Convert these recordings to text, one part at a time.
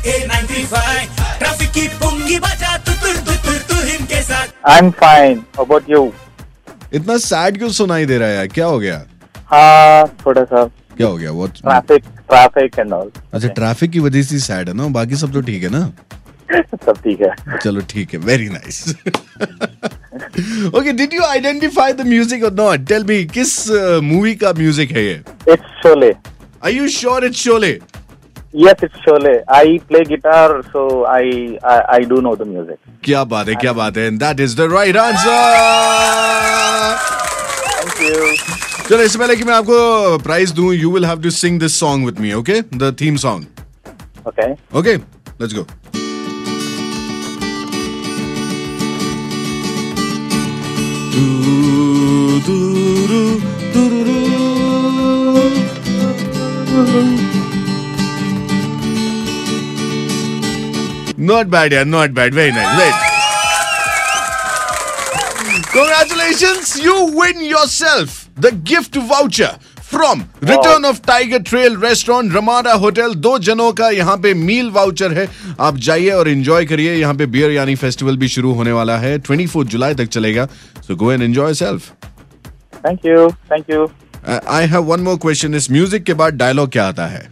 KA95 traffic की पुंगी बजा तू इनके साथ। I'm fine. How about you? इतना सैड क्यों सुनाई दे रहा है? क्या हो गया? हाँ, थोड़ा सा क्या हो गया? वो ट्रैफिक एंड ऑल। अच्छा, ट्रैफिक की वजह से सैड है ना? बाकी सब तो ठीक है ना? सब ठीक है। चलो ठीक है, very nice. Okay, did you identify the music और नॉट? टेल मी, किस मूवी का म्यूजिक है ये? It's Sholay. Are you sure it's Sholay? Yes, it's Sholay. I play guitar, so I do know the music. क्या बात है, क्या बात है, that is the right answer. Thank you. चलो, इससे पहले कि मैं आपको प्राइज दूं, you will have to sing this song with me, okay? The theme song. Okay. Okay, let's go. Not bad, yeah, not bad. Very nice. Right. Congratulations, you win yourself the gift voucher from Return of Tiger Trail Restaurant, Ramada Hotel. 2 जनों का यहाँ पे मील voucher है. आप जाइए और enjoy करिए. यहाँ पे बियर यानी फेस्टिवल भी शुरू होने वाला है. 24 जुलाई तक चलेगा. So go and enjoy yourself. Thank you. Thank you. I have one more question. इस म्यूजिक के बाद डायलॉग क्या आता है?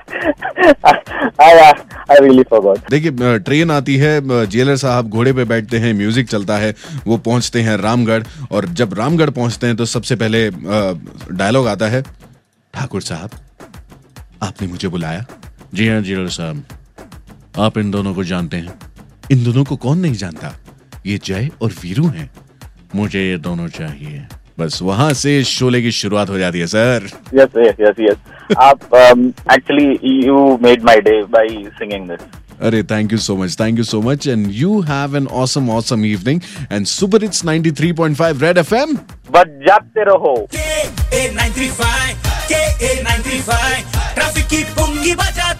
I really forgot. देखिए, ट्रेन आती है, जेलर साहब घोड़े पे बैठते हैं, म्यूजिक चलता है, वो पहुंचते हैं रामगढ़, और जब रामगढ़ पहुंचते हैं तो सबसे पहले डायलॉग आता है, ठाकुर साहब, आपने मुझे बुलाया? जी हाँ जेलर साहब, आप इन दोनों को जानते हैं? इन दोनों को कौन नहीं जानता? ये जय और वीरू हैं. मुझे ये दोनों चाहिए. बस वहां से शोले की शुरुआत हो जाती है सर. Yes. आप actually you made my day by singing this. अरे thank you so much and you have an awesome evening and Super Hits 93.5 Red FM. बजाते रहो. KA95 ट्रैफिक की पुंगी बजा